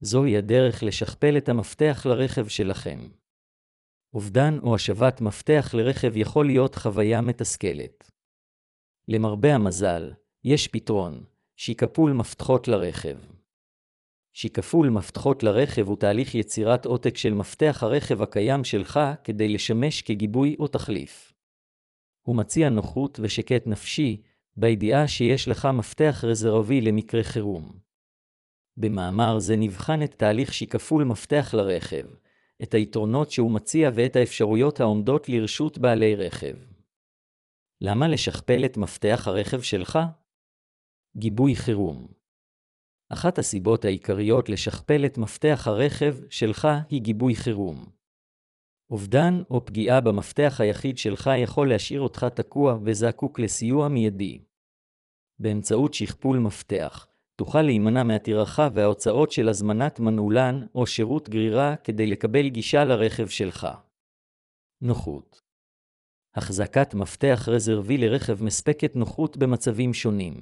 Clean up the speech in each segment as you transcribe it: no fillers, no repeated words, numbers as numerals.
זוהי הדרך לשכפל את המפתח לרכב שלכם. אובדן או השבת מפתח לרכב יכול להיות חוויה מתסכלת. למרבה המזל, יש פתרון, שיקפול מפתחות לרכב. שיקפול מפתחות לרכב הוא תהליך יצירת עותק של מפתח הרכב הקיים שלך כדי לשמש כגיבוי או תחליף. הוא מציע נוחות ושקט נפשי, בידיעה שיש לך מפתח רזרבי למקרה חירום. במאמר זה נבחן את תהליך שיקפול מפתח לרכב, את היתרונות שהוא מציע ואת האפשרויות העומדות לרשות בעלי רכב. למה לשכפל את מפתח הרכב שלך? גיבוי חירום. אחת הסיבות העיקריות לשכפל את מפתח הרכב שלך היא גיבוי חירום. אובדן או פגיעה במפתח היחיד שלך יכול להשאיר אותך תקוע וזקוק לסיוע מיידי. באמצעות שכפול מפתח, תוכל להימנע מהטרחה וההוצאות של הזמנת מנעולן או שירות גרירה כדי לקבל גישה לרכב שלך. נוחות. החזקת מפתח רזרבי לרכב מספקת נוחות במצבים שונים.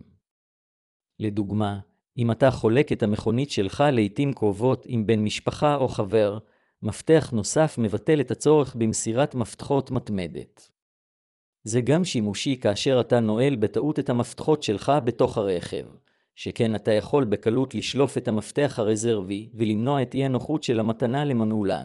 לדוגמה, אם אתה חולק את המכונית שלך לעתים קרובות עם בן משפחה או חבר, מפתח נוסף מבטל את הצורך במסירת מפתחות מתמדת. זה גם שימושי כאשר אתה נועל בטעות את המפתחות שלך בתוך הרכב, שכן אתה יכול בקלות לשלוף את המפתח הרזרבי ולמנוע את אי הנוחות של המתנה למנעולן.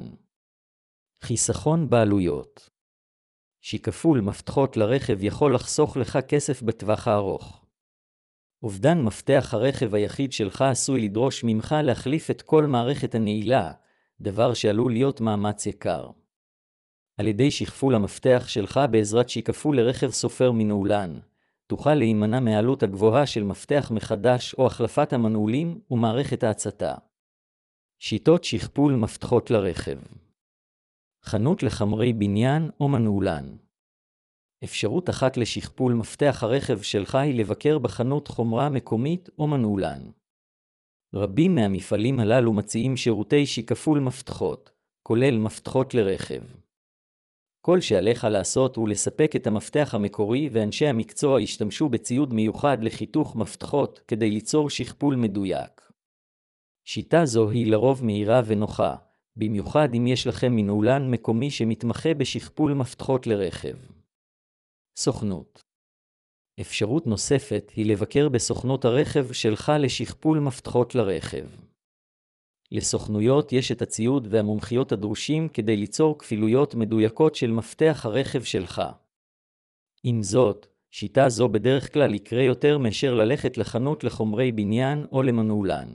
חיסכון בעלויות. שיקפול מפתחות לרכב יכול לחסוך לך כסף בטווח הארוך. אובדן מפתח הרכב היחיד שלך עשוי לדרוש ממך להחליף את כל מערכת הנעילה, דבר שעלול להיות מאמץ יקר. על ידי שכפול המפתח שלך בעזרת שיקפול לרכב סופר מנעולן, תוכל להימנע מהעלות הגבוהה של מפתח מחדש או החלפת המנעולים ומערכת ההצתה. שיטות שכפול מפתחות לרכב. חנות לחומרי בניין או מנעולן. אפשרות אחת לשכפול מפתח הרכב שלך היא לבקר בחנות חומרה מקומית או מנעולן. רבים מהמפעלים הללו מציעים שירותי שכפול מפתחות, כולל מפתחות לרכב. כל שעליך לעשות הוא לספק את המפתח המקורי ואנשי המקצוע ישתמשו בציוד מיוחד לחיתוך מפתחות כדי ליצור שכפול מדויק. שיטה זו היא לרוב מהירה ונוחה, במיוחד אם יש לכם מנעולן מקומי שמתמחה בשכפול מפתחות לרכב. סוכנות. אפשרות נוספת היא לבקר בסוכנות הרכב שלך לשכפול מפתחות לרכב. לסוכנויות יש את הציוד והמומחיות הדרושים כדי ליצור כפילויות מדויקות של מפתח הרכב שלך. עם זאת, שיטה זו בדרך כלל יקרה יותר מאשר ללכת לחנות לחומרי בניין או למנעולן.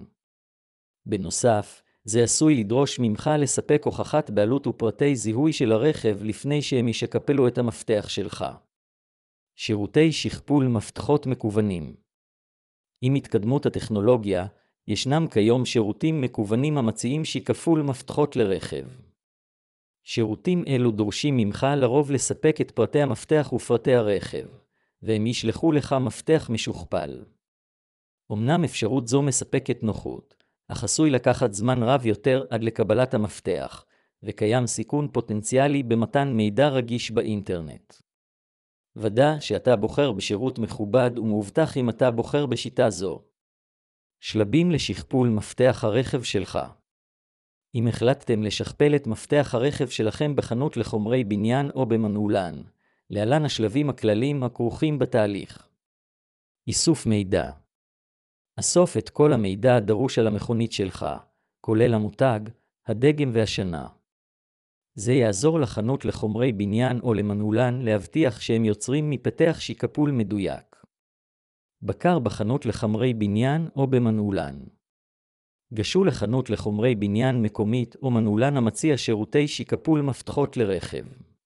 בנוסף, זה עשוי לדרוש ממך לספק הוכחת בעלות ופרטי זיהוי של הרכב לפני שהם ישקפלו את המפתח שלך. שירותי שכפול מפתחות מקוונים. עם התקדמות הטכנולוגיה, ישנם כיום שירותים מקוונים המציעים שכפול מפתחות לרכב. שירותים אלו דורשים ממך לרוב לספק את פרטי המפתח ופרטי הרכב, והם ישלחו לך מפתח משוכפל. אמנם אפשרות זו מספקת נוחות, אך עשוי לקחת זמן רב יותר עד לקבלת המפתח, וקיים סיכון פוטנציאלי במתן מידע רגיש באינטרנט. ודא שאתה בוחר בשירות מכובד ומובטח אם אתה בוחר בשיטה זו. שלבים לשכפול מפתח הרכב שלך. אם החלטתם לשכפל את מפתח הרכב שלכם בחנות לחומרי בניין או במנעולן, להלן השלבים הכלליים הכרוכים בתהליך. איסוף מידע. אסוף את כל המידע הדרוש על המכונית שלך, כולל המותג, הדגם והשנה. זה יעזור לחנות לחומרי בניין או למנעולן להבטיח שהם יוצרים מפתח שכפול מדויק. בקר בחנות לחומרי בניין או במנעולן. גשו לחנות לחומרי בניין מקומית או מנעולן המציע שירותי שכפול מפתחות לרכב.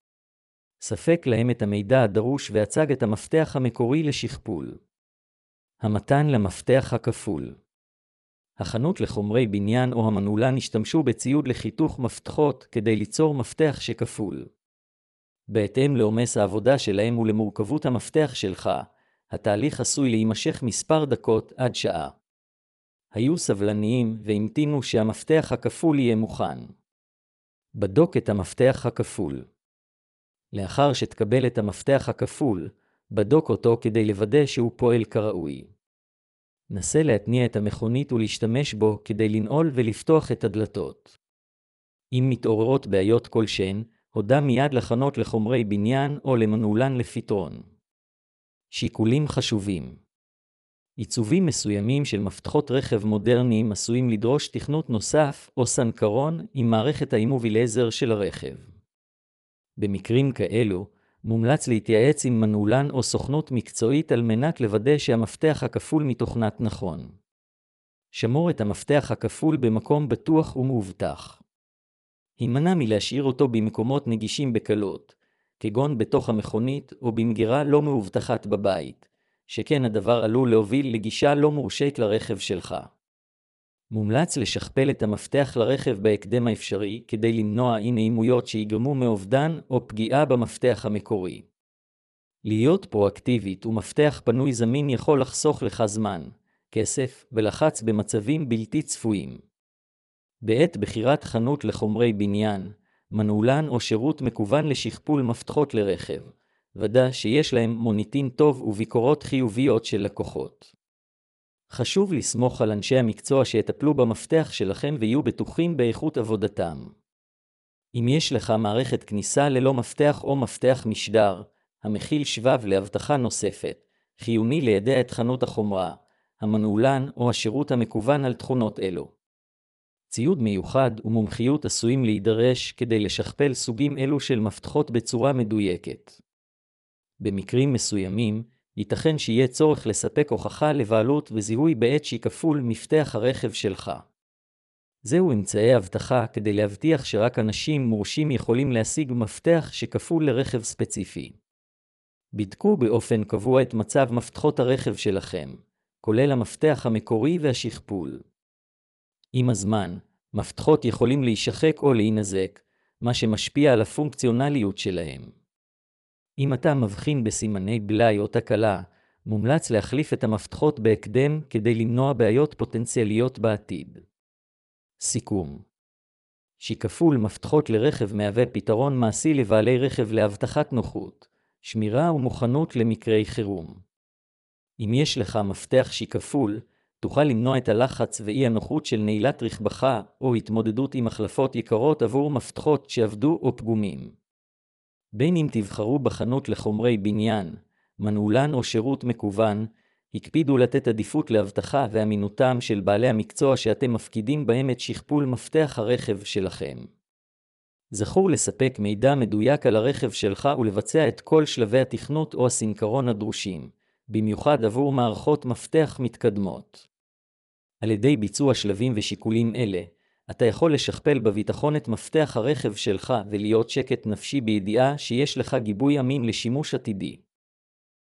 ספק להם את המידע הדרוש והצג את המפתח המקורי לשכפול. המתן למפתח הכפול. החנות לחומרי בניין או המנעולן השתמשו בציוד לחיתוך מפתחות כדי ליצור מפתח שכפול. בהתאם לעומס העבודה שלהם ולמורכבות המפתח שלך, התהליך עשוי להימשך מספר דקות עד שעה. היו סבלניים והמתינו שהמפתח הכפול יהיה מוכן. בדוק את המפתח הכפול. לאחר שתקבל את המפתח הכפול, בדוק אותו כדי לוודא שהוא פועל כראוי. נסה להתניע את המכונית ולהשתמש בו כדי לנעול ולפתוח את הדלתות. אם מתעוררות בעיות כלשהן, הודע מיד לחנות לחומרי בניין או למנעולן לפתרון. שיקולים חשובים. עיצובים מסוימים של מפתחות רכב מודרניים עשויים לדרוש תכנות נוסף או סנקרון עם מערכת האימובילייזר של הרכב. במקרים כאלו, מומלץ להתייעץ עם מנעולן או סוכנות מקצועית על מנת לוודא שהמפתח הכפול מתוכנת נכון. שמור את המפתח הכפול במקום בטוח ומאובטח. הימנע מלהשאיר אותו במקומות נגישים בקלות, כגון בתוך המכונית או במגירה לא מאובטחת בבית, שכן הדבר עלול להוביל לגישה לא מורשית לרכב שלך. מומלץ לשכפל את המפתח לרכב בהקדם האפשרי כדי למנוע אי-נעימויות שיגרמו מאובדן או פגיעה במפתח המקורי. להיות פרואקטיבית ומפתח פנוי זמין יכול לחסוך לך זמן, כסף ולחץ במצבים בלתי צפויים. בעת בחירת חנות לחומרי בניין, מנעולן או שירות מקוון לשכפול מפתחות לרכב, ודא שיש להם מוניטין טוב וביקורות חיוביות של לקוחות. חשוב לסמוך על אנשי המקצוע שיטפלו במפתח שלכם ויהיו בטוחים באיכות עבודתם. אם יש לך מערכת כניסה ללא מפתח או מפתח משדר, המכיל שבב לאבטחה נוספת, חיוני לידע את חנות החומרה, המנעולן או השירות המקוון על תכונות אלו. ציוד מיוחד ומומחיות עשויים להידרש כדי לשכפל סוגים אלו של מפתחות בצורה מדויקת. במקרים מסוימים, ייתכן שיהיה צורך לספק הוכחה לבעלות וזיהוי בעת שכפול מפתח הרכב שלך. זהו אמצעי אבטחה כדי להבטיח שרק אנשים מורשים יכולים להשיג מפתח שכפול לרכב ספציפי. בדקו באופן קבוע את מצב מפתחות הרכב שלכם, כולל המפתח המקורי והשכפול. עם הזמן, מפתחות יכולים להישחק או להינזק, מה שמשפיע על הפונקציונליות שלהם. אם אתה מבחין בסימני בלאי או תקלה, מומלץ להחליף את המפתחות בהקדם כדי למנוע בעיות פוטנציאליות בעתיד. סיכום. שכפול מפתחות לרכב מהווה פתרון מעשי לבעלי רכב להבטחת נוחות, שמירה ומוכנות למקרי חירום. אם יש לך מפתח שכפול, תוכל למנוע את הלחץ ואי הנוחות של נעילת רכבך או התמודדות עם החלפות יקרות עבור מפתחות שעבדו או פגומים. בין אם תבחרו בחנות לחומרי בניין, מנעולן או שירות מקוון, הקפידו לתת עדיפות להבטחה ואמינותם של בעלי המקצוע שאתם מפקידים בהם את שכפול מפתח הרכב שלכם. זכור לספק מידע מדויק על הרכב שלך ולבצע את כל שלבי התכנות או הסינכרון הדרושים, במיוחד עבור מערכות מפתח מתקדמות. על ידי ביצוע שלבים ושיקולים אלה, אתה יכול לשכפל בביטחון את מפתח הרכב שלך ולהיות שקט נפשי בידיעה שיש לך גיבוי אמין לשימוש עתידי.